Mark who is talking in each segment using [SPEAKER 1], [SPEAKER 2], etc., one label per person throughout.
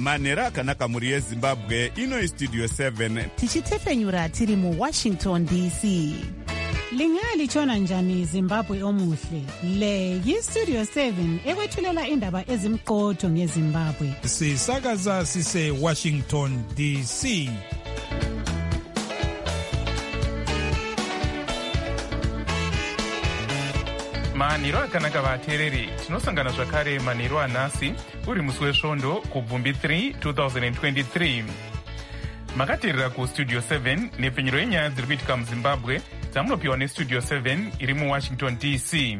[SPEAKER 1] manhero akanaka mhuri yezimbabwe. Ino Studio 7
[SPEAKER 2] tichitefenyura tiri muWashington DC.
[SPEAKER 3] Lingalitshona njani Zimbabwe omuhle? Le yiStudio 7 ekwethulela indaba ezimqotho ngeZimbabwe.
[SPEAKER 4] Sisakaza sise Washington DC.
[SPEAKER 5] Manhero akanaka vateereri, tinosangana zvakare manhero anhasi uri musi wesvondo kubvumbi 3 2023. Makateerera kuStudio 7 nepfenyuro yenyaya dziri kuitika muZimbabwe dzamunopiwa neStudio 7 iri muWashington DC.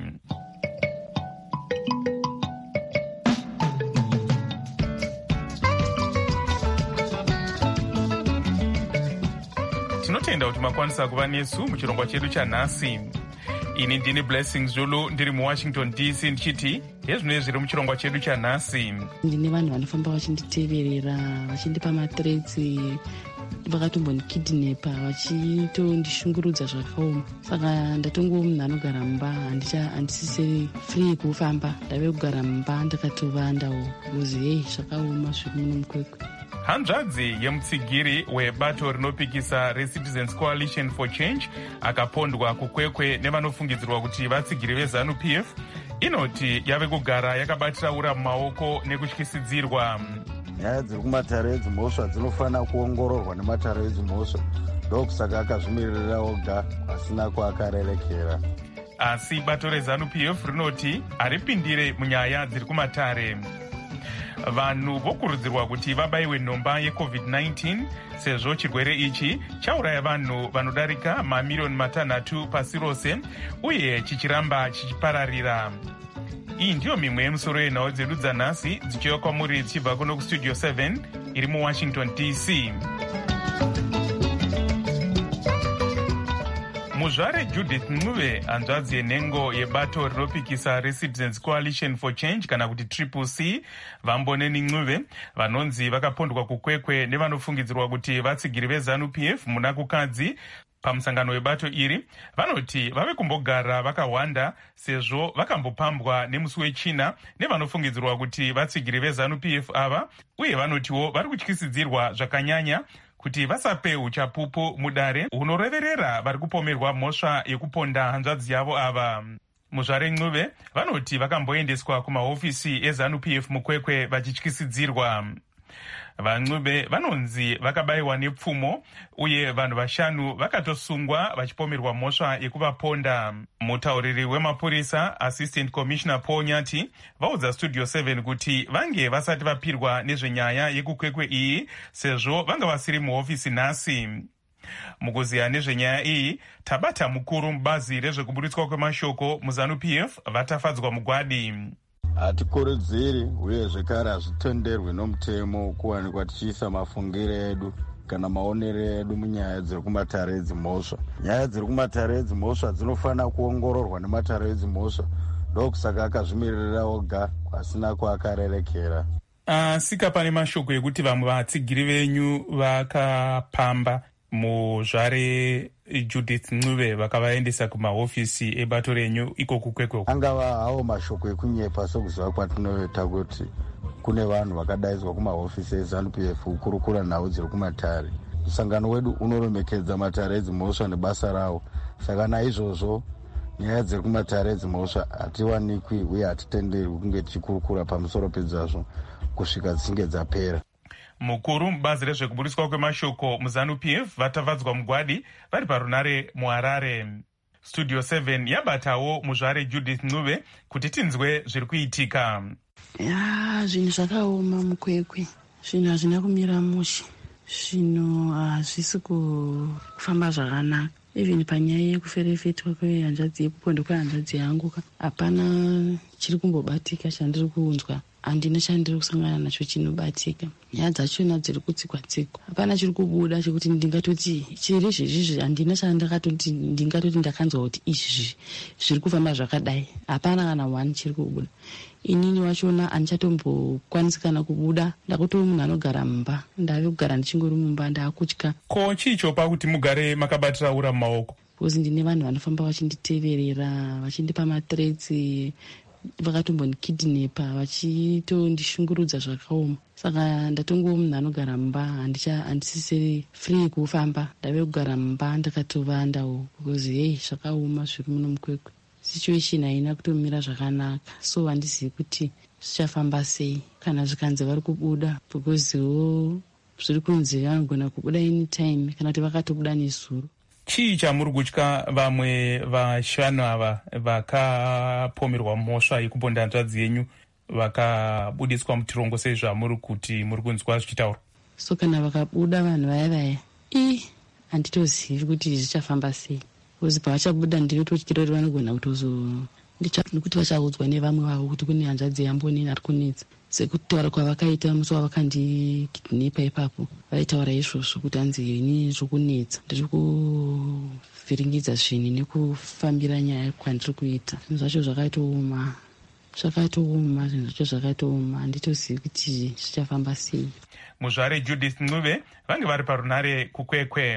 [SPEAKER 5] Tinotenda kuti makwanisa kuva nesu muchirongwa chedu chanhasi. Ini ndini Blessings Zulu ndiri muWashington DC ndichiti hezvinoi zviri muchirongwa chedu chanhasi.
[SPEAKER 6] Ndine vanhu vanofamba vachinditeverera vachindipa mathreats, vakatombondikidhinepa vachitondishungurudza zvakaoma. Saka ndatongo munhu anogara mumba, handisisiri free kufamba, ndave kugara mumba ndakatovandawo kuzi hei zvakaoma zviri muno mukwekwe.
[SPEAKER 5] Hanzvadzi yemutsigiri webato rinopikisa reCitizens Coalition for Change akapondwa kukwekwe nevanofungidzirwa kuti vatsigiri veZANU-PF inoti yave kugara yakabatira ura mumaoko nekutyisidzirwa.
[SPEAKER 7] Nyaya dziri kumatare edzimhosva dzinofanira kuongororwa nematare edzimhosva, ndokusaka akazvimirira oga asina kwaakarerekera.
[SPEAKER 5] Asi bato reZANU-PF rinoti haripindire munyaya dziri kumatare. Vanhu vokurudzirwa kuti vabayiwe nhomba yeCovid-19 sezvo chirwere ichi chauraya vanhu vanodarika mamiliyoni 3 pasi rose uye chichiramba chichipararira. Iyi ndiyo mimwe yemusoro yenhau dzedu dzanhasi dzichiuya kwamuri dzichibva kuno kuStudio 7 iri muWashington DC. Muzvare Judith Ncube, hanzvadzi yenhengo yebato rinopikisa reCitizens Coalition for Change kana kuti CCC, Vamboneni Ncube, vanonzi vakapondwa kukwekwe nevanofungidzirwa kuti vatsigiri veZANU-PF muna kukadzi. Pamusangano webato iri vanoti vave kumbogara vakawanda sezvo vakambopambwa nemusi wechina nevanofungidzirwa kuti vatsigiri veZANU-PF ava, uye vanotiwo vari kutyisidzirwa zvakanyanya kuti vasape uchapupu mudare hunoreverera vari kupomerwa mhosva yekuponda hanzvadzi yavo ava. Muzvare Ncube vanoti vakamboendeswa kumahofisi eZANU-PF mukwekwe vachityisidzirwa. VaNcube vanonzi vakabayiwa nepfumo uye vanhu 5 vakatosungwa vachipomerwa mhosva yekuvaponda. Mutauriri wemapurisa Assistant Commissioner Paul Nyati vaudza Studio 7 kuti vange vasati vapirwa nezvenyaya yekukwekwe iyi sezvo vanga vasiri muhofisi nhasi. Mukuziya nezvenyaya iyi, tabata mukuru mubazi rezvekuburitswa kwemashoko muZANU-PF vatafadzwa mugwadi.
[SPEAKER 7] Hatikurudziri uye zvekare hazvitenderwi nomutemo kuwanikwa tichiisa mafungiro edu kana maonero edu munyaya dziri kumatare edzimhosva. Nyaya dziri kumatare edzimhosva dzinofanira kuongororwa nematare edzimhosva, ndokusaka akazvimirira oga asina kwaakarerekera.
[SPEAKER 5] Sika pane mashoko ekuti vamwe vatsigiri venyu vakapamba muzvare Judith Ncube vakavaendesa kumahofisi ebato renyu iko kukwekwe.
[SPEAKER 7] Angava hawo mashoko ekunyepa sokuziva kwatinoita kuti kune vanhu vakadaidzwa kumahofisi eZANU-PF kukurukura nhau dziri kumatare. Musangano wedu unoremekedza matare edzimhosva nebasa rawo, saka naizvozvo nyaya dziri kumatare edzimhosva hatiwanikwi uye hatitenderwi kunge tichikurukura pamusoro pedzazvo kusvika dzichinge dzapera.
[SPEAKER 5] Mukuru mubazi rezvekuburitswa kwemashoko muZANU-PF vatafadzwa mugwadi vari parunare muHarare. Studio 7 yabatawo muzvare Judith Ncube kuti tinzwe zviri kuitika.
[SPEAKER 6] Zvinhu zvakaoma mukwekwe, zvinhu hazvina kumira mushe, zvinhu hazvisi kufamba zvakanaka. Even panyaya yekuferefetwa kwehanzvadzi, yekupondwa kwehanzvadzi yangu, hapana chiri kumbobatika chandiri kunzwa. Handina chandiri kusangana nacho chinobatika. Nyaya dzachona dziri kutsikwa-tsikwa, hapana chiri kubuda chekuti ndingatoti chiri izvezvizvi. Handina chandakatoti ndingatoti ndakanzwa kuti izvi zviri kufamba zvakadai. Hapana kana one chiri kubuda. Inini wachona handichatombokwanisi kana kubuda, ndakutori munhu anogara mumba, ndave kugara ndichingori mumba, ndaakutya.
[SPEAKER 5] Ko chicho pakuti mugare makabatira ura mumaoko?
[SPEAKER 6] Because ndine vanhu vanofamba vachinditeverera, vachindipa mathreats, vakatombondikidhinepa vachitondishungurudza zvakaoma. Saka ndatongowo munhu anogara mumba, handisisiri free kufamba, ndave kugara mumba ndakatovandawo because hei zvakaoma zviri muno mukwekwe. Situation haina kutomira zvakanaka, so handizivi kuti zvichafamba sei kana zvikanzi vari kubuda, becausewo zviri kunzi vanogona kubuda anytime kana kuti vakatobuda nezuro.
[SPEAKER 5] Chii chamuri kutya vamwe vashanu ava vakapomerwa mhosva yekuponda hanzvadzi yenyu vakabudiswa mutirongo sezvamuri kuti muri kunzwa zvichitaura?
[SPEAKER 6] So kana vakabuda vanhu vaya handitozivi kuti zvichafamba sei, because pavachabuda ndinototyira kuti vanogona nekuti vachaudzwa nevamwe vavo kuti kune hanzvadzi yambonini ari kunetsa. Sekutaura kwavakaita musi wavakandikidhinepa ipapo, vaitaura izvozvo kuti hanzi ini zvokunetsa, ndiri kuvhiringidza zvinhu nekufambira nyaya kwandiri kuita. Zvinhu zvacho zvakaitooma, zvinhu zvacho zvakaitooma, handitozivi kuti zvichafamba sei.
[SPEAKER 5] Muzvare Judith Ncube vange vari parunare kukwekwe.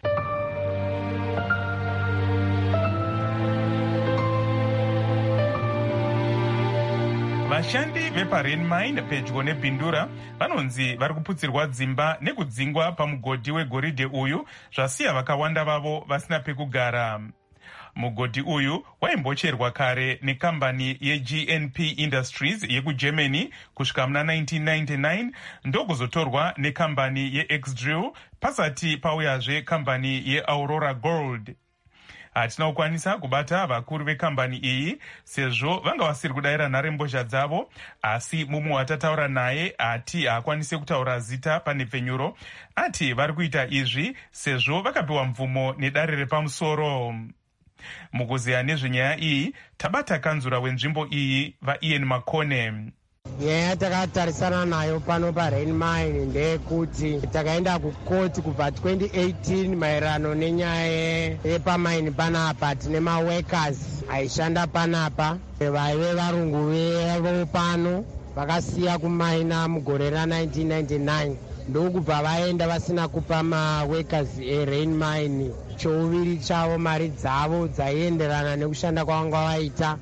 [SPEAKER 5] Vashandi vepaRenmine pedyo neBhindura vanonzi vari kuputsirwa dzimba nekudzingwa pamugodhi wegoridhe uyu, zvasiya vakawanda vavo vasina pekugara. Mugodhi uyu waimbocherwa kare nekambani yeGNP Industries yekuGermany kusvika muna 1999 ndokuzotorwa nekambani yeXdrill pasati pauyazve kambani yeAurora Gold. Hatina kukwanisa kubata vakuru vekambani iyi sezvo vanga vasiri kudayira nharembozha dzavo, asi mumwe watataura naye ati haakwanise kutaura zita pane pfenyuro, ati vari kuita izvi sezvo vakapiwa mvumo nedare repamusoro. Mukuziya nezvenyaya iyi tabata kanzura wenzvimbo iyi vaIan Makone.
[SPEAKER 8] Nyaya takatarisana nayo pano paRenmine ndeyekuti takaenda kukoti kubva 2018 maererano nenyaya yepamaini panapa. Tine maworkers aishanda panapa vaive varungu vevo pano vakasiya kumaina mugore ra1999, ndokubva vaenda vasina kupa maworkers eRenmine chouviri chavo mari dzavo dzaienderana nekushanda kwavanga vaita.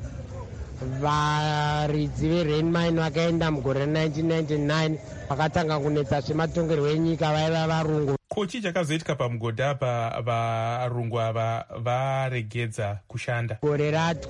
[SPEAKER 8] Varidzi veRenmine vakaenda mugore ra1999 vakatanga kunetsa zvematongerwo enyika, vaiva varungu.
[SPEAKER 5] Kochi chakazoitika pamugodhi apa varungu ava varegedza kushanda?
[SPEAKER 8] Gore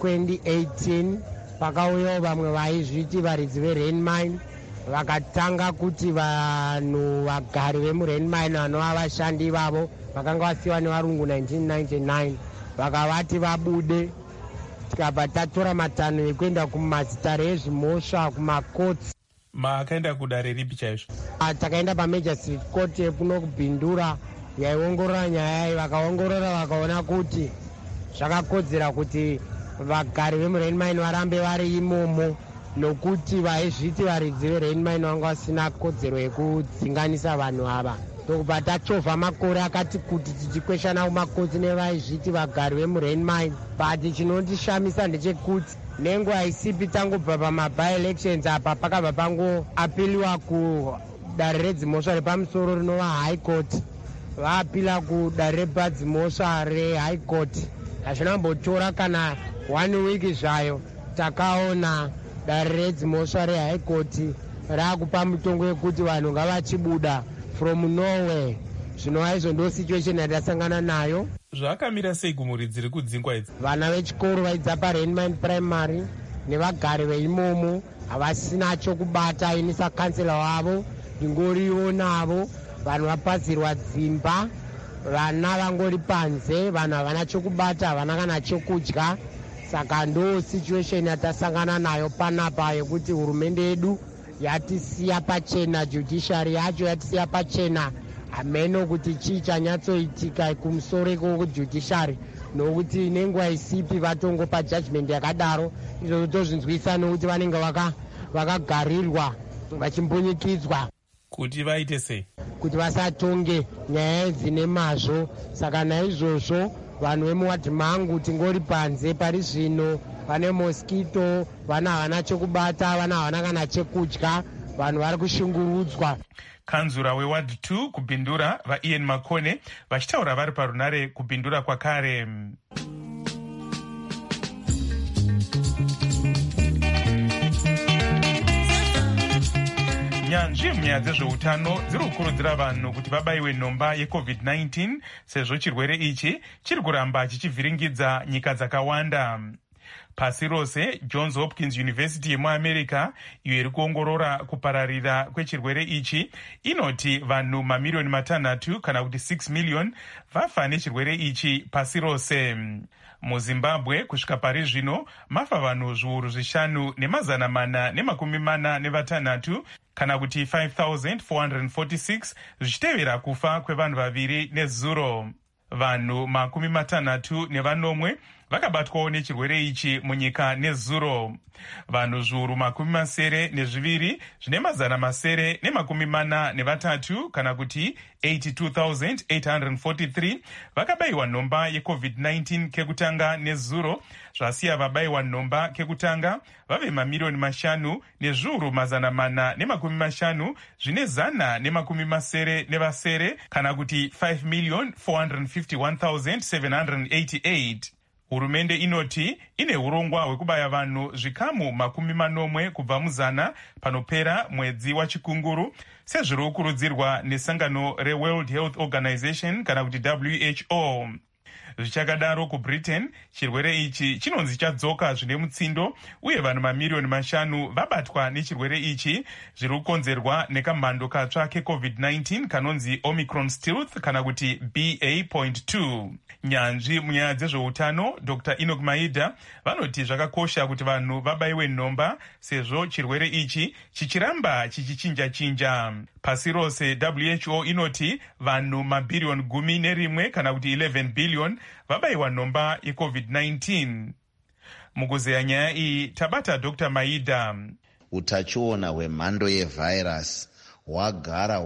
[SPEAKER 8] ra2018 pakauyawo vamwe vaizviti varidzi veRenmine vakatanga kuti vanhu vagari vemuRenmine vanova vashandi vavo vakanga vasiyiwa nevarungu 1999 vakavati vabude. Tikabva tatora matanho ekuenda kumazitare ezvimhosva kumakotsi.
[SPEAKER 5] Makaenda kudare ripi chaizvo?
[SPEAKER 8] Takaenda paMajor Street Court kuno kuBhindura yaiongorora nyaya iyi. Vakaongorora vakaona kuti zvakakodzera kuti vagari vemuRenmine varambe vari imomo, nokuti vaizviti varidzi veRenmine vanga vasina kodzero yekudzinganisa vanhu ava. Ndokubva tachovha makore akati kuti tichikweshana kumakotsi nevaizviti vagari vemuRenmine. But chinondishamisa ndechekuti nenguva isipi tangobva pamaby-elections apa pakabva pangoapiliwa kudare redzimhosva repamusoro rinova High Court. Vaapila kudare repadzimhosva reHigh Court. Hazvinambotora kana 1 week zvayo takaona dare redzimhosva reHigh Court raakupa mutongo wekuti vanhu ngavachibuda from nowhere. Zvinova izvo ndo situation yatasangana nayo.
[SPEAKER 5] Zvakamira sei kumuridzi riri kudzingwa idzi?
[SPEAKER 8] Vana vechikoro vaidza paRenmine Primary nevagari veimomo havasina chokubata. Ini sakansela wavo ndingoriwo navo. Vanhu vapadzirwa dzimba, vana vangori panze, vanhu havana chokubata, havana kana chokudya. Saka ndo situation yatasangana nayo panapa yekuti hurumende yedu yatisiya pachena, judiciary yacho yatisiya pachena. Hameno kuti chii chanyatsoitika kumusoro kwejudiciary, nokuti nenguva isipi vatongopa judgment yakadaro. Izvo tozvinzwisa nokuti vanenge vakagarirwa vachimbunyikidzwa
[SPEAKER 5] kuti vaite sei,
[SPEAKER 8] kuti vasatonge nyaya idzi nemazvo. Saka naizvozvo vanhu vemuwadi mangu tingori panze pari zvino. Vane mosquito, vana havana chokubata, vana havana kana chekudya, vanhu vari kushungurudzwa.
[SPEAKER 5] Kanzura weWard 2 kuBhindura vaIan Makone vachitaura vari parunare kuBhindura kwakare. nyanzvi munyaya dzezveutano dziri kukurudzira vanhu kuti vabayiwe nhomba yecovid-19 sezvo chirwere ichi chiri kuramba chichivhiringidza nyika dzakawanda. Pasi rose, Johns Hopkins University yemuamerica, iyo iri kuongorora kupararira kwechirwere ichi, inoti vanhu mamiliyoni 6 kana kuti 6 miliyoni vafa nechirwere ichi pasi rose. MuZimbabwe kusvika pari zvino mafa vanhu zviuru 5,446 kana kuti 5,446 zvichitevera kufa kwevanhu vaviri nezuro. Vanhu 60 vakabatwawo nechirwere ichi munyika nezuro. Vanhu zviuru 72 zvine 943 kana kuti 82,843 vakabayiwa nhomba yecovid-19 kekutanga nezuro, zvasiya vabayiwa nhomba kekutanga vave mamiliyoni 5 nezviuru 450 zvine 170 kana kuti 5,451,788. Hurumende inoti ine urongwa hwekubaya vanhu zvikamu 40 kubva muzana panopera mwedzi wachikunguru, sezviri kukurudzirwa nesangano reWorld Health Organization kana kuti WHO. Zvichakadaro, kuBritain chirwere ichi chinonzi chadzoka zvine mutsindo, uye vanhu mamiliyoni 5 vabatwa nechirwere ichi, zviri kukonzerwa nekamhando katsva kecovid-19 kanonzi Omicron Stealth kana kuti BA.2. Nyanzvi munyaya dzezveutano Dr. Enoch Maida vanoti zvakakosha kuti vanhu vabayiwe nhomba sezvo chirwere ichi chichiramba chichichinja-chinja. Pasi rose, WHO inoti vanhu mabhiriyoni 11 kana kuti 11 billion vabayiwa nhomba yecovid-19. Mukuzeya nyaya iyi tabata Dr. Maida.
[SPEAKER 9] Utachiona hwemhando yevhairasi hwagara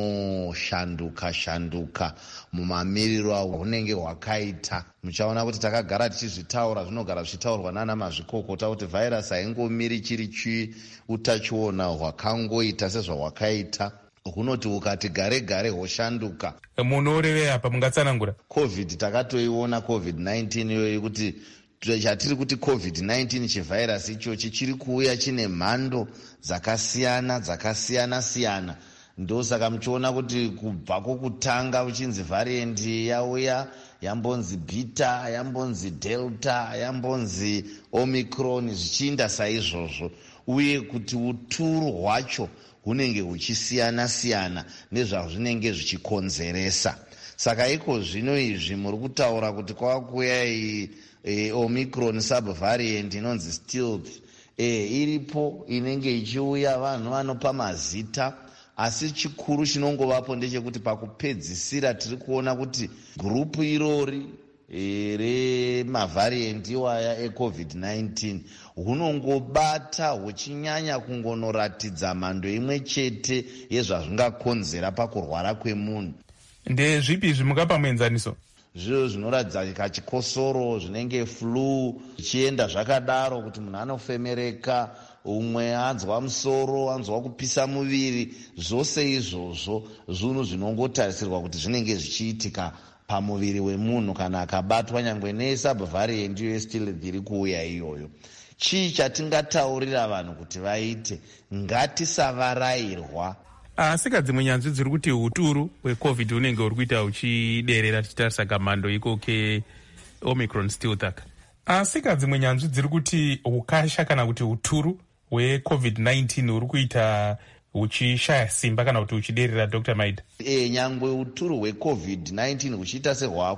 [SPEAKER 9] hunoshanduka mumamiriro ahunenge hwakaita. Muchaona kuti takagara tichizvitaura, zvinogara zvichitaurwa nana mazvikokota kuti vhairasi haingomiri chiri utachiona hwakangoita sezvahwakaita. Hunoti ukati gare gare hoshanduka.
[SPEAKER 5] Munoreve apa mungatsanangura?
[SPEAKER 9] COVID takatoiona COVID-19 iyoyi kuti chatiri kuti COVID-19 chivhairasi ichochi chiri kuuya chine mhando dzakasiyana. Ndosaka muchiona kuti kubva kokutanga uchinzi variant yauya, yambonzi beta, yambonzi delta, yambonzi omicron, zvichiinda saizvozvo, uye kuti uturu hwacho hunenge huchisiyana nezvazvinenge zvichikonzeresa. Saka iko zvino izvi muri kutaura kuti kwakuya Omicron subvariant inonzi stealth, iripo inenge ichiuya, vanhu vanopa mazita, asi chikuru chinongovapo ndechekuti pakupedzisira tiri kuona kuti gurupu irori remavhariant iwaya ecovid-19 hunongobata huchinyanya kungonoratidza mhando imwe chete yezvazvingakonzera pakurwara kwemunhu.
[SPEAKER 5] Ndezvipi zvimungapa muenzaniso?
[SPEAKER 9] Zviro zvinoratidza kachikosoro, zvinenge flu, zvichienda zvakadaro kuti munhu anofemereka, umwe anzwa musoro, anzwa kupisa muviri. Zvose izvozvo zvinhu zvinongotarisirwa kuti zvinenge zvichiitika pamuviri wemunhu kana akabatwa nyangwe nesubvariant yestealth iri kuuya iyoyo. Chii chatingataurira vanhu kuti vaite? Ngatisavarayirwa.
[SPEAKER 5] Asi kadzimwe nyanzvi dziri kuti uturu hwecovid unenge uri kuita huchiderera tichitarisa kamhando iko keomicron stealth. Asi kadzimwe nyanzvi dziri kuti ukasha kana kuti uturu hwecovid-19 uri kuita huchishaya simba kana kuti huchiderera, Dr. Maida?
[SPEAKER 9] Nyangwe uturu hwecovid-19 huchiita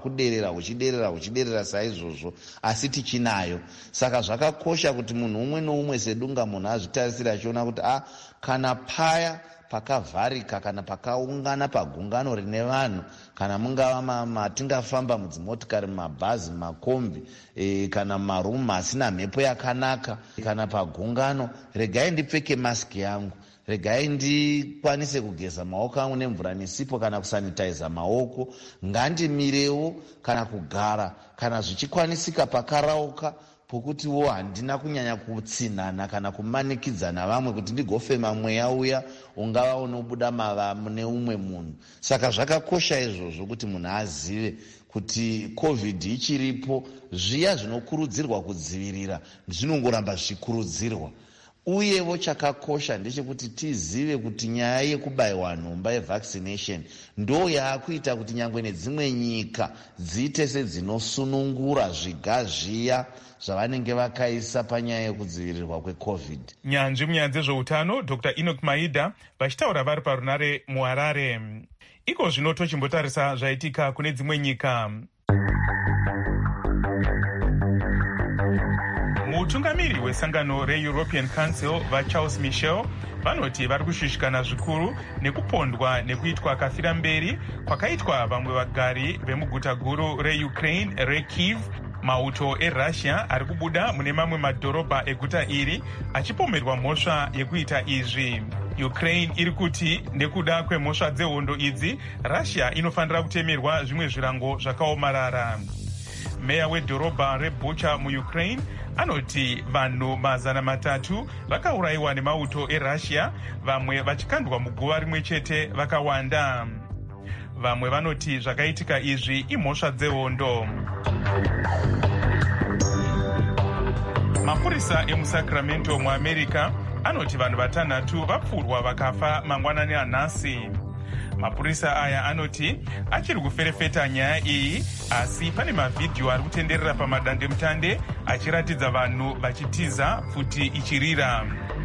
[SPEAKER 9] huchiderera saizvozvo, asi tichinayo. Saka zvakakosha kuti munhu umwe noumwe sedunga munhu azvitarisira achiona kuti kana paya pakavharika kana pakaungana pagungano rine vanhu, kana mungava matingafamba mudzimotikari, mumabhazi, mumakombi, kana mumarumu asina mhepo yakanaka, kana pagungano, regai ndipfeke masiki yangu, regai ndikwanise kugeza maoko angu nemvura nesipo kana kusanitaiza maoko, ngandimirewo kana kugara kana zvichikwanisika pakarauka pokutiwo handina kunyanya kutsinhana kana kumanikidzana vamwe kuti ndigofema mweya uya ungava unobuda mune umwe munhu. Saka zvakakosha izvozvo kuti munhu azive kuti covid ichiripo. Zviya zvinokurudzirwa kudzivirira zvinongoramba zvichikurudzirwa. uyewo chakakosha ndechekuti tizive kuti nyaya yekubayiwa nhomba yevaccination ndo yaakuita kuti nyangwe nedzimwe nyika dziite sedzinosunungura zviga zviya zvavanenge vakaisa panyaya yekudzivirirwa kwecovid.
[SPEAKER 5] Nyanzvi munyaya dzezveutano Dr. Enoch Maida vachitaura vari parunare muHarare. Iko zvino tochimbotarisa zvaitika kune dzimwe nyika. Mutungamiri wesangano reEuropean Council vaCharles Michel vanoti vari kushushikana zvikuru nekupondwa nekuitwa kafira mberi kwakaitwa vamwe vagari vemuguta guru reUkraine reKyiv. Mauto eRussia ari kubuda mune mamwe madhorobha eguta iri achipomerwa mhosva yekuita izvi. Ukraine iri kuti nekuda kwemhosva dzehondo idzi Russia inofanira kutemerwa zvimwe zvirango zvakaomarara. Meya wedhorobha reBucha muUkraine anoti vanhu 300 vakaurayiwa nemauto eRussia, vamwe vachikandwa muguva rimwe chete vakawanda. Vamwe vanoti zvakaitika izvi imhosva dzehondo. Mapurisa emuSacramento muAmerica anoti vanhu 6 vapfurwa vakafa mangwanani anhasi. Mapurisa aya anoti achiri kuferefeta nyaya iyi, asi pane mavhidhiyo ari kutenderera pamadandemutande achiratidza vanhu vachitiza futi ichirira.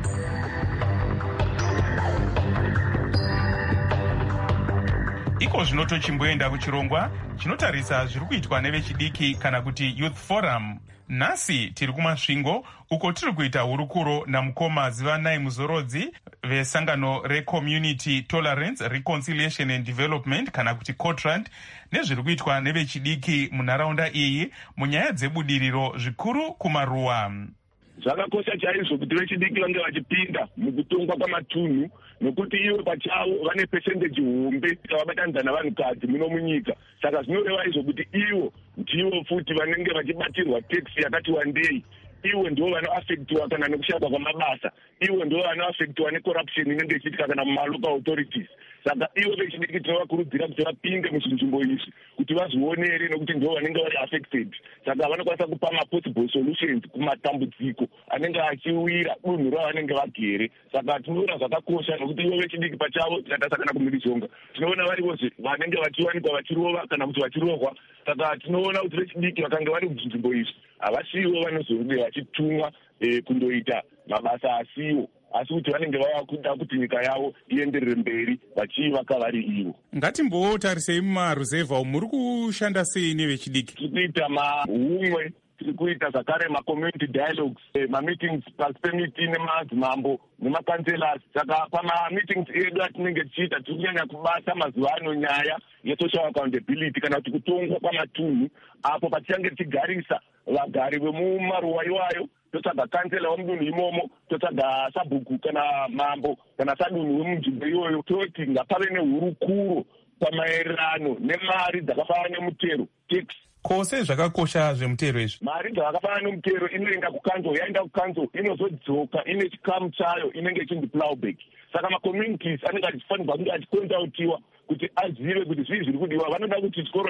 [SPEAKER 5] Iko zvino tochimboenda kuchirongwa chinotarisa zviri kuitwa nevechidiki kana kuti Youth Forum. Nhasi tiri kumasvingo uko tiri kuita hurukuro namukoma Zivanai Muzorodzi vesangano reCommunity Tolerance, Reconciliation and Development kana kuti COTRAD nezviri kuitwa nevechidiki munharaunda iyi munyaya dzebudiriro zvikuru kumaruwa.
[SPEAKER 10] Zvakakosha chaizvo kuti vechidiki vange vachipinda mukutongwa kwamatunhu nokuti ivo pachavo vane percentage hombe yavabatanidza navanhukadzi muno munyika. Saka zvinoreva izvo kuti ivo ndivo futi vanenge vachibatirwa tax yakati wandei. Ivo ndivo vanoaffectiwa kana nekushayikwa kwamabasa. Ivo ndivo vanoaffectiwa necorruption inenge ichiitika kana mumalocal authorities. Saka ivo vechidiki tinovakurudzira kuti vapinde muzvinzvimbo izvi kuti vazvionere nokuti ndivo vanenge vari affected. Saka vanokwanisa kupa possible solutions kumatambudziko anenge achiwira dunhu ravanenge vagere. Saka tinoona zvakakosha nokuti ivo vechidiki pachavo tikatarisa kana kumhirizhonga tinoona varivozve vanenge vachiwanikwa vachirova kana kuti vachirohwa. Saka tinoona kuti vechidiki vakange vari muzvinzvimbo izvi havasiwo vanozonge vachitumwa kundoita mabasa asiwo, asi kuti vanenge vava kuda kuti nyika yavo ienderere mberi vachivaka vari ivo.
[SPEAKER 5] Ngatimbotarisei mumaruzevha umu muri kushanda sei nevechidiki?
[SPEAKER 10] Tiri kuita maumwe, tiri kuita zvakare macommunity dialogues, mameetings pasi pemiti nemadzimambo nemakanselas. Saka pamameetings edu atinenge tichiita tiri kunyanya kubata mazuva ano nyaya yesocial accountability kana kuti kutongwa kwamatunhu, apo patichange tichigarisa vagari vemumaruwa iwayo, totsvaga kansela wemudunhu imomo, totsvaga sabhuku kana mambo kana sadunhu wemunzvimbo iyoyo, toti ngapave nehurukuro pamaererano nemari dzakafanana nemutero tax.
[SPEAKER 5] Kose zvakakosha zvemutero izvi.
[SPEAKER 10] Mari dzakafanana nemutero inoenda kukanzo, yaenda kukanzo inozodzoka ine chikamu chayo inenge ichinzi plowback. Saka macommunities anenge achifanirwa kunge achikonsautiwa kuti azive kuti zvii zviri kudiwa. Vanoda kuti chikoro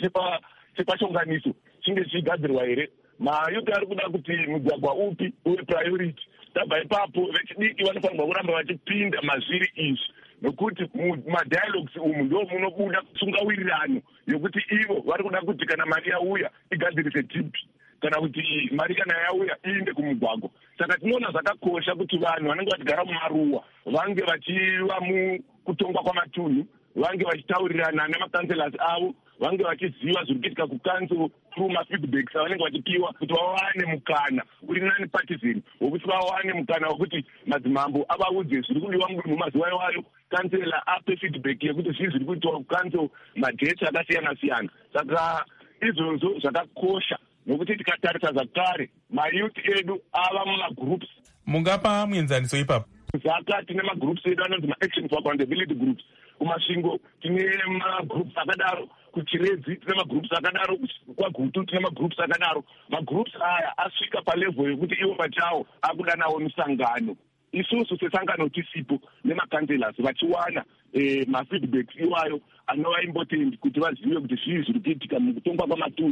[SPEAKER 10] chepashonganiso chinge chichigadzirwa here, mayuti ari kuda kuti mugwagwa upi uve priority. Tabva ipapo vechidiki vanofanirwa kuramba vachipinda mazviri izvi, nokuti mumadialogues umu ndo munobuda tsungawirirano yokuti ivo vari kuda kuti kana mari yauya igadzirise tipi, kana kuti mari kana yauya iinde kumugwagwa. Saka tinoona zvakakosha kuti vanhu vanenge vachigara mumaruwa vange vachiva mukutongwa kwamatunhu, vange vachitaurirana nemakanselas avo, vange vachiziva zviri kuitika kukanzo through mafeedbacks avanenge vachipiwa kuti vawane mukana uri nani partisan wokuti vawane mukana wokuti madzimambo avaudze zviri kudiwa mudunhu mazuva iwayo, kansela ape feedback yekuti zvii zviri kuitwa kukanzo madheti akasiyana siyana. Saka izvozvo zvakakosha nokuti tikatarisa zvakare mayuti edu ava mumagroups.
[SPEAKER 5] Mungapa muenzaniso ipapo?
[SPEAKER 10] Zaka tine magroups edu anonzi maaction for accountability groups. Kumasvingo tine magroups akadaro, kuchiredzi tine magroups akadaro, kwagutu tine magroups akadaro. Magroups aya asvika palevel yokuti ivo pachavo akudanawo misangano. Isusu sesangano tisipo nemakanselas vachiwana mafeedbacks iwayo anova important kuti vazive kuti zvii zviri kuitika mukutongwa kwamatunhu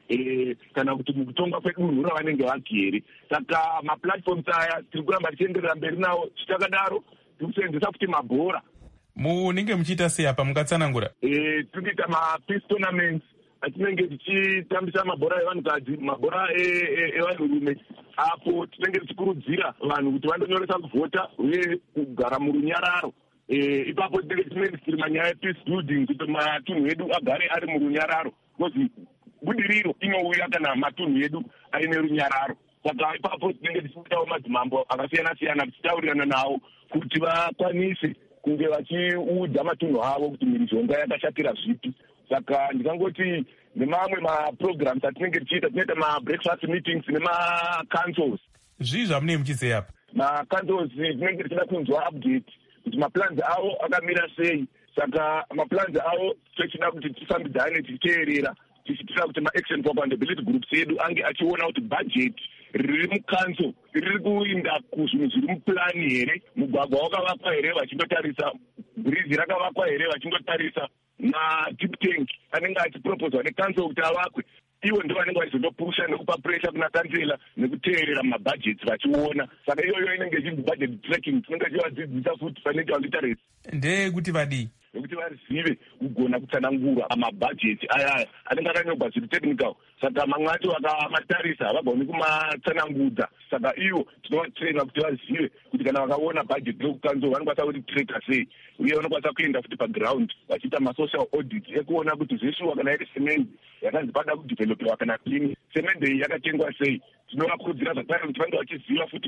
[SPEAKER 10] kana kuti mukutonga kwedunhu ravanenge vagere. Saka maplatforms aya tiri kuramba tichienderera mberi nawo. Chitakadaro tiri kusenzesa futi mabhora.
[SPEAKER 5] Munenge muchiita sei apa mungatsanangura?
[SPEAKER 10] Tiri kuita mapeace tournaments atinenge tichitambisa mabhora evanhukadzi, mabhora evanhurume, apo tinenge tichikurudzira vanhu kuti vandonyoresa kuvhota uye kugara murunyararo. Ipapo tinenge tiri manyaya epeace building kuti matunhu edu agare ari murunyararo, because budiriro inouya kana matunhu edu aine runyararo. Saka ipapo tinenge tichiitawo madzimambo akasiyana-siyana tichitaurirana nawo kuti vakwanise kunge vachiudza matunhu avo kuti mhirizhonga yakashatira zvipi. Saka ndikangoti nemamwe maprograms atinenge tichiita, tinoita mabreakfast meetings nemacouncils.
[SPEAKER 5] Zvii zvamunenge muchizei apa?
[SPEAKER 10] Macouncils tinenge tichida kunzwa update kuti maplans avo akamira sei. Saka maplans avo tichida kuti tifambidzane tichiteerera, tichitira kuti ma-action for accountability groups edu ange achiona kuti budget riri mucouncil riri kuinda kuzvinhu zviri mupurani here, mugwagwa wakavakwa here vachindotarisa, bhiriji rakavakwa here vachindotarisa, matip tank anenge achiproposwa necouncil kuti avakwe. Ivo ndo vanenge vachizondopusha nekupa pressure kuna kansela nekuteerera mabudgets vachiona. Saka iyoyo inenge ichinzi budget tracking. Tinenge tichivadzidzisa futi financial literacy.
[SPEAKER 5] Ndeyekuti vadii?
[SPEAKER 10] Nekuti vazive kugona kutsanangura mabhajeti ayaya anenge akanyorwa zviri technical. Saka mamwe acho vakamatarisa havagoni kumatsanangudza. Saka ivo tinovatraina kuti vazive kuti kana vakaona bhajeti rekukanzo vanokwanisa kuti treka sei, uye vanokwanisa kuenda futi paground vachiita masocial audit ekuona kuti zveshuwa kana iri semendi yakanzi pada kudhivhelopewa kana pini, semendi iyi yakatengwa sei. Tinovakurudzira zvakare kuti vange vachiziva futi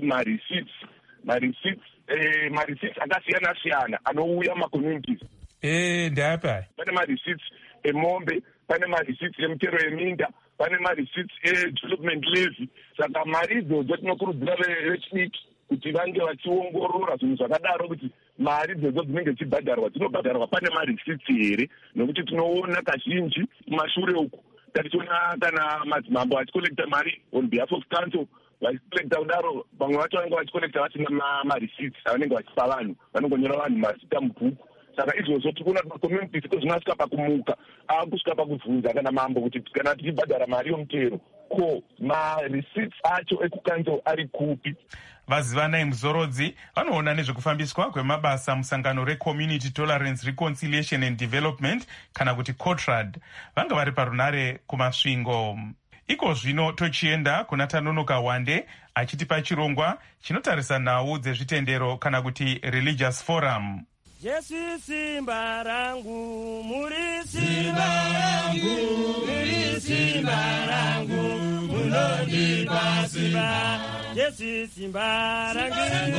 [SPEAKER 10] mareceipts akasiyana-siyana anouya macommunities.
[SPEAKER 5] Ndapa
[SPEAKER 10] pane mareceipts emombe, pane mareceipts emitero yeminda, pane mareceipts edevelopment levy. Saka mari idzodzo tinokurudzira vechidiki kuti vange vachiongorora zvinhu zvakadaro, kuti mari idzodzo dzinenge dzichibhadharwa dzinobhadharwa pane mareceipts here, nokuti tinoona kazhinji kumashure uku tatichiona kana madzimambo achikolekta mari on behalf of council, vachikolekta kudaro vamwe vacho vanenge vachikolekta vasina mareceipts avanenge vachipa vanhu, vanongonyora vanhu mazita mubhuku. Saka izvozvo tikuona kuti macommunities kozvinasvika pakumuka, akusvika pakubvunza kana mambo kuti kana tichibhadhara mari yomutero ko mareceipts acho ekukanzo ari kupi.
[SPEAKER 5] Vazivanai Muzorodzi vanoona nezvekufambiswa kwemabasa musangano reCommunity Tolerance Reconciliation and Development kana kuti COTRAD, vanga vari parunare kumasvingo. Iko zvino tochienda kuna Tanonoka Wande achitipa chirongwa chinotarisa nhau dzezvitendero kana kuti Religious Forum.
[SPEAKER 11] Jesu simba rangu, muri simba rangu, muri simba rangu, munondipa simba, Jesu simba rangu.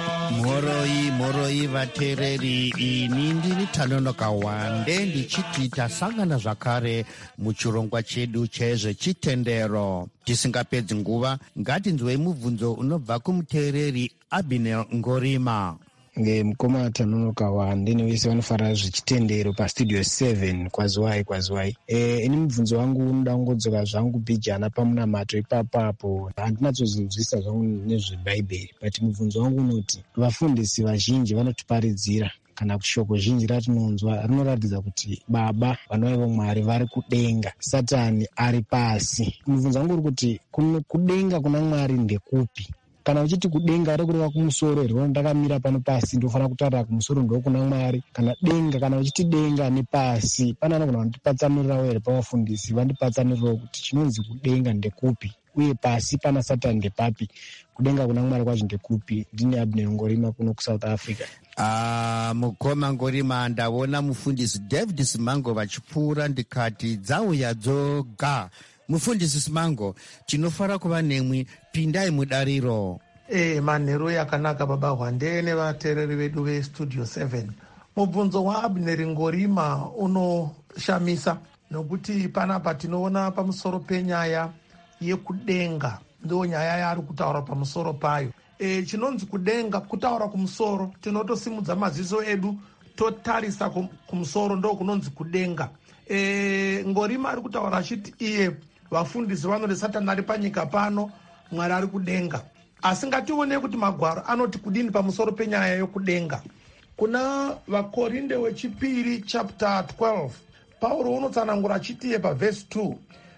[SPEAKER 12] Moroi vatereri, ini ndiri Tanonoka Wande ndichiti tasangana zvakare muchirongwa chedu chezvechitendero. Tisingapedzi nguva, ngatinzwei mubvunzo unobva kumuteereri Abinel Ngorima.
[SPEAKER 13] Mukoma Tanonoka Wande nevese vanofarira zvechitendero pastudio 7 kwaziwai. Ini mubvunzo wangu unoda kungodzoka zvangu bijana pamunamato ipapapo. Handinatsozinzwisa zvangu nezvebhaibheri, but mubvunzo wangu unoti vafundisi vazhinji vanotiparidzira kana kuti shoko zhinji ratinonzwa rinoratidza kuti Baba vanova Mwari vari kudenga, Satani ari pasi. Mubvunzo wangu uri kuti kudenga kuna Mwari ndekupi? Kana uchiti kudenga ari kureva kumusoro here, ndakamira pano pasi ndofanira kutarira kumusoro ndokuna Mwari, kana denga, kana uchiti denga nepasi, pane anogona kundipatsanurirawo here pavafundisi vandipatsanurirawo kuti chinonzi kudenga ndekupi uye pasi pana Satani ndepapi, kudenga kuna Mwari kwacho ndekupi. Ndini Abner Ngorima kuno kuSouth Africa.
[SPEAKER 12] Mukoma Ngorima, ndaona mufundisi David Simango vachipfuura ndikati dzauya dzoga. Mufundisi Simango, tinofara kuva nemwi, pindai mudariro.
[SPEAKER 14] Manheru yakanaka baba Wande nevateereri vedu vestudio 7. Mubvunzo waAbner Ngorima unoshamisa, nokuti panapa tinoona pamusoro penyaya yekudenga, ndo nyaya yaari kutaura pamusoro payo. Chinonzi kudenga, kutaura kumusoro, tinotosimudza maziso edu totarisa kumusoro, ndo kunonzi kudenga. Ngorima ari kutaura achiti iye vafundisi vanoti Satani ari panyika pano, Mwari ari kudenga. Asi ngatione kuti magwaro anoti kudini pamusoro penyaya yokudenga. Kuna vaKorinde wechipiri chapter 12, Pauro unotsanangura achiti pavhesi 2,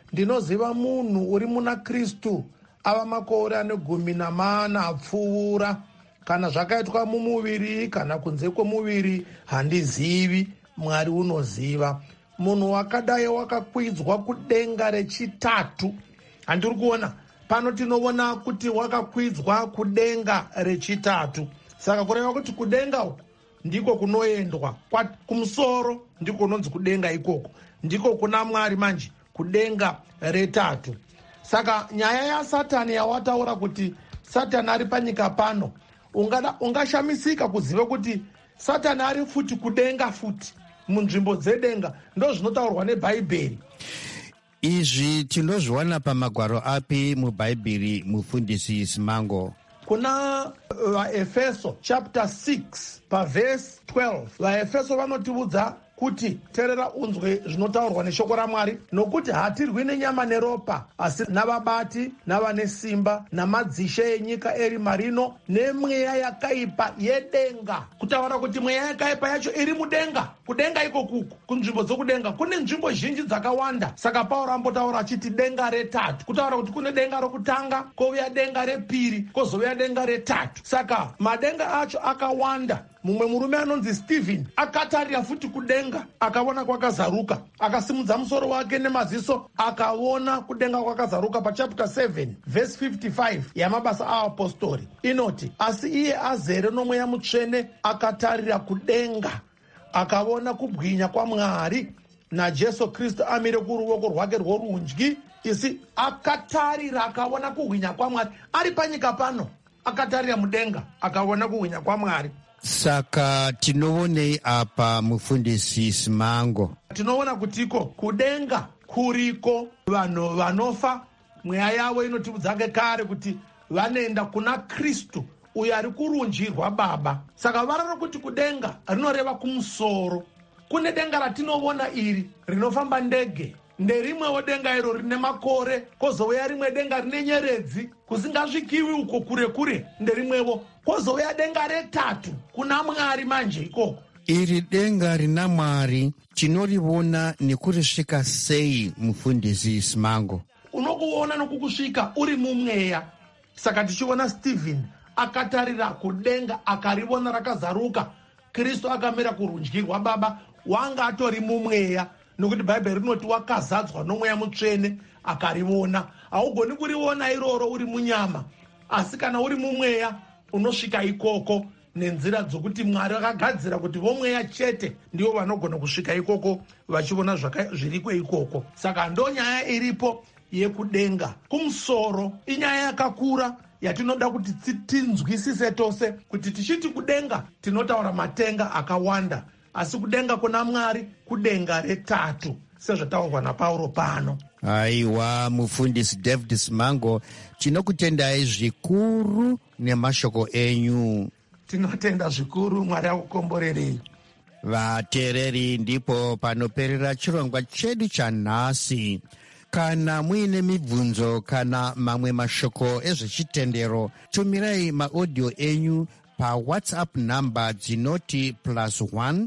[SPEAKER 14] ndinoziva munhu uri muna Kristu ava makore ane 14 apfuura. Kana zvakaitwa mumuviri kana kunze kwomuviri handizivi, Mwari unoziva. Munhu wakadai wakakwidzwa kudenga rechitatu. Handiri kuona pano, tinoona kuti wakakwidzwa kudenga rechitatu. Saka kureva kuti kudenga uku ndiko kunoendwa, kumusoro ndiko kunonzi kudenga ikoko, ndiko kuna Mwari manje, kudenga retatu. Saka nyaya yaSatani yawataura kuti Satani ari panyika pano, ungashamisika kuziva kuti Satani ari futi kudenga futi, munzvimbo dzedenga. Ndo zvinotaurwa neBhaibheri.
[SPEAKER 12] Izvi tinozviwana pamagwaro api mubhaibheri, mufundisi Simango?
[SPEAKER 14] Kuna vaEfeso chapter 6 pavhesi 12. VaEfeso vanotiudza kuti teerera unzwe zvinotaurwa neshoko raMwari, nokuti hatirwi nenyama neropa, asi navabati, navane simba, namadzishe enyika eri marino, nemweya yakaipa yedenga. Kutaura kuti mweya yakaipa yacho iri mudenga. Kudenga ikokuku, kunzvimbo dzokudenga kune nzvimbo zhinji dzakawanda. Saka Pauro ambotaura achiti denga retatu, kutaura kuti kune denga rokutanga, kouya denga repiri, kozouya denga retatu. Saka madenga acho akawanda. Mumwe murume anonzi Stephen akatarira futi kudenga, akaona kwakazaruka, akasimudza musoro wake nemaziso, akaona kudenga kwakazaruka. Pachapter 7 verse 55 yamabasa aApostori inoti, asi iye azere nomweya mutsvene akatarira kudenga, akaona kubwinya kwaMwari naJesu Kristu amire kuruoko rwake rworudyi. Isi akatarira akaona kubwinya kwaMwari ari panyika pano, akatarira mudenga akaona kubwinya kwaMwari.
[SPEAKER 12] Saka tinoonei apa, mufundisi Simango?
[SPEAKER 14] Tinoona kutiko kudenga kuriko vanhu vanofa, mweya yavo inotiudzake kare kuti vanoenda kuna Kristu uyo ari kurudyi rwaBaba. Saka vararo kuti kudenga rinoreva kumusoro. Kune denga ratinoona iri rinofamba ndege, nderimwewo denga iro rine makore, kozouya rimwe denga rine nyeredzi kusingasvikiwi uko kure kure, nderimwewo. Kozouya denga retatu kuna Mwari manje ikoko.
[SPEAKER 12] Iri denga rina Mwari tinoriona nekurisvika sei, mufundisi Simango?
[SPEAKER 14] Unokuona nokukusvika uri mumweya. Saka tichiona Stephen akatarira kudenga akarivona rakazaruka, Kristu akamira kurudyi rwaBaba, wanga atori mumweya, nokuti Bhaibheri rinoti wakazadzwa nomweya mutsvene akarivona. Haugoni kuriona iroro uri munyama, asi kana uri mumweya unosvika ikoko nenzira dzokuti Mwari akagadzira kuti vomweya chete ndivo vanogona kusvika ikoko vachiona zviriko ikoko. Saka ndo nyaya iripo yekudenga kumusoro. Inyaya yakakura yatinoda kuti tinzwisise tose, kuti tichiti kudenga tinotaura matenga akawanda, asi kudenga kuna Mwari kudenga retatu, sezvataurwa naPauro pano.
[SPEAKER 12] Aiwa, mufundisi David Simango, tinokutendai zvikuru nemashoko enyu.
[SPEAKER 14] Tinotenda zvikuru, Mwari akukomborerei.
[SPEAKER 12] Vateereri, ndipo panoperera chirongwa chedu chanhasi. Kana muine mibvunzo kana mamwe mashoko ezvechitendero, tumirai maaudio enyu paWhatsApp namba dzinoti +1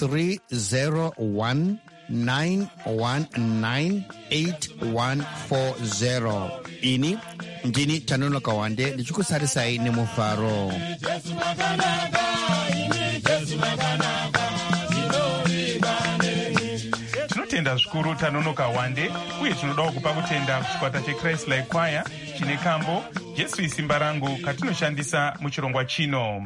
[SPEAKER 12] 301 9198140. Ini ndini Tanonoka Wande ndichikusarisai nemufaro.
[SPEAKER 5] Tinotenda zvikuru Tanonoka Wande, uye tinodawo kupa kutenda kuchikwata cheChrist Like Choir chine kambo Jesu isimba rangu katinoshandisa muchirongwa chino.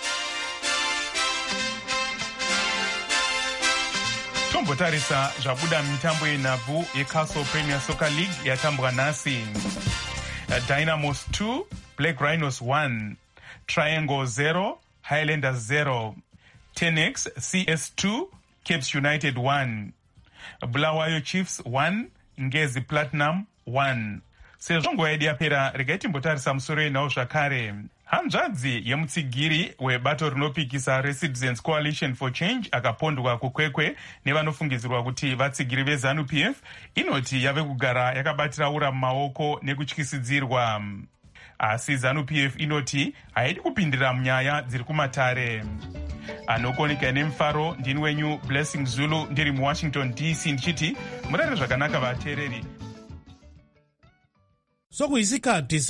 [SPEAKER 5] Tombotarisa zvabuda mitambo yenhabvu yeCastle Premier Soccer League yatambwa nhasi. Dynamos 2, Black Rhinos 1, Triangle 0, Highlanders 0, Tenex CS2, Capes United 1, Bulawayo Chiefs 1, Ngezi Platinum 1. Sezvo nguva yedu yapera, regai timbotarisa musoro yenhau zvakare. Hanzvadzi yemutsigiri webato rinopikisa reCitizens Coalition for Change akapondwa kukwekwe nevanofungidzirwa kuti vatsigiri veZANU-PF inoti yave kugara yakabatira ura mumaoko nekutyisidzirwa. Asi ZANU-PF inoti haidi kupindira munyaya dziri kumatare. Anokoneka nemufaro, ndini wenyu Blessing Zulu ndiri muWashington DC ndichiti murare zvakanaka vateereri.
[SPEAKER 15] sokuyisikhathi